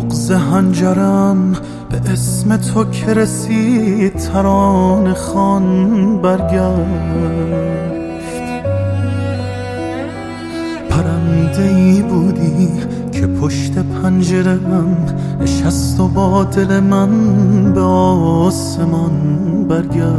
بغض هنجرم به اسم تو که رسید ترانه خوان برگشت. پرنده ای بودی که پشت پنجره‌ام نشست و با دل من به آسمان برگشت.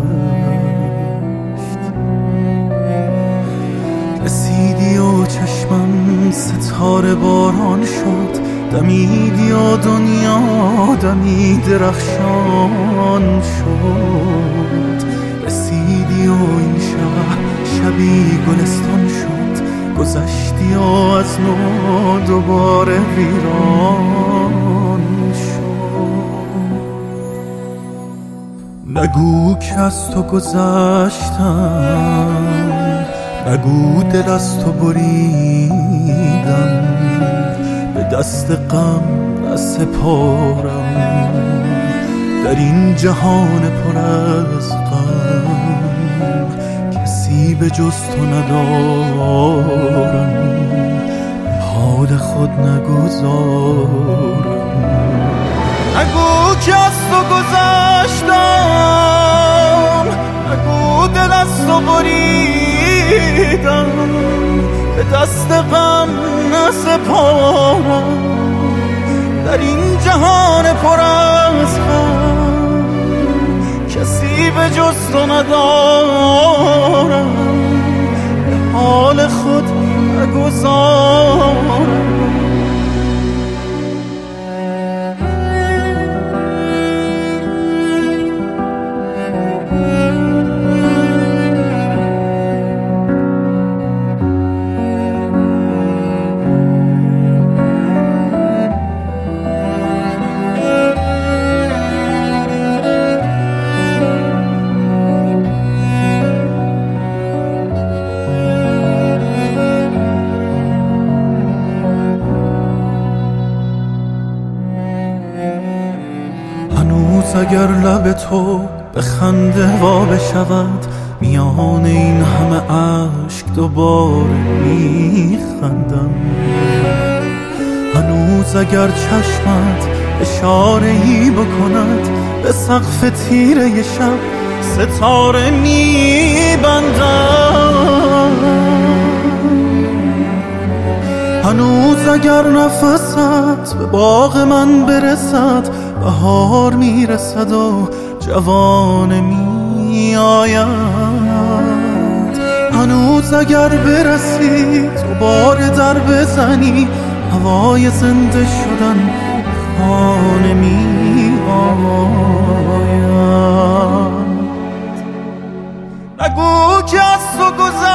رسیدی و چشمم ستاره باران شد، دمیدی و دنیا دمی درخشان شد. رسیدی و این شهر شبی گلستان شد، گذشتی و از نو دوباره ویران شد. نگو که از تو گذشتم، نگو دل از تو بریدم، به دست غم نسپارم در این جهان پر از غم. کسی به جز تو ندارم، به حال خود نگذارم. نگو که از تو گذشتم، نگو دل از تو بریدم، به دست غم نسپارم در این جهان پر از غم. کسی به جز تو ندارم، به حال خود نگذارم. اگر لب تو به خنده وا بشود، میان این همه اشک دوباره میخندم. هنوز اگر چشمت اشاره‌ای بکند، به سقف تیره شب ستاره میبندم. هنوز اگر نفست به باغ من برسد، بهار میرسد و جوان میآید. هنوز اگر برسی دوباره در بزنی، هوای زنده شدن خانه میآید. نگو که از تو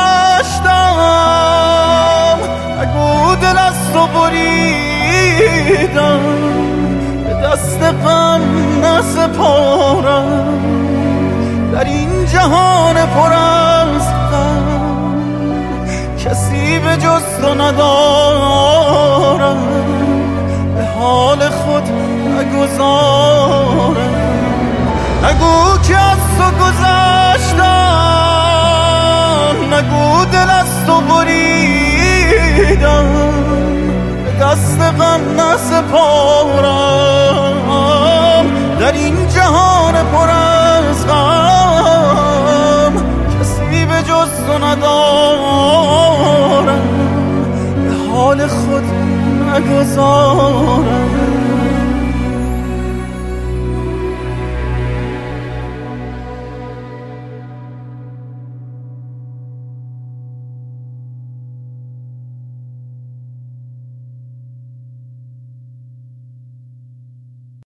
گذشتم، نگو دل از تو بریدم، دست غم نسپارم در این جهان پر از غم. کسی به جز تو ندارم، به حال خود نگذارم. نگو که از تو گذشتم، نگو دل از تو بریدم، دست غم نسپارم در این جهان پر از غم. کسی به جز تو ندارم، به حال خود نگذارم.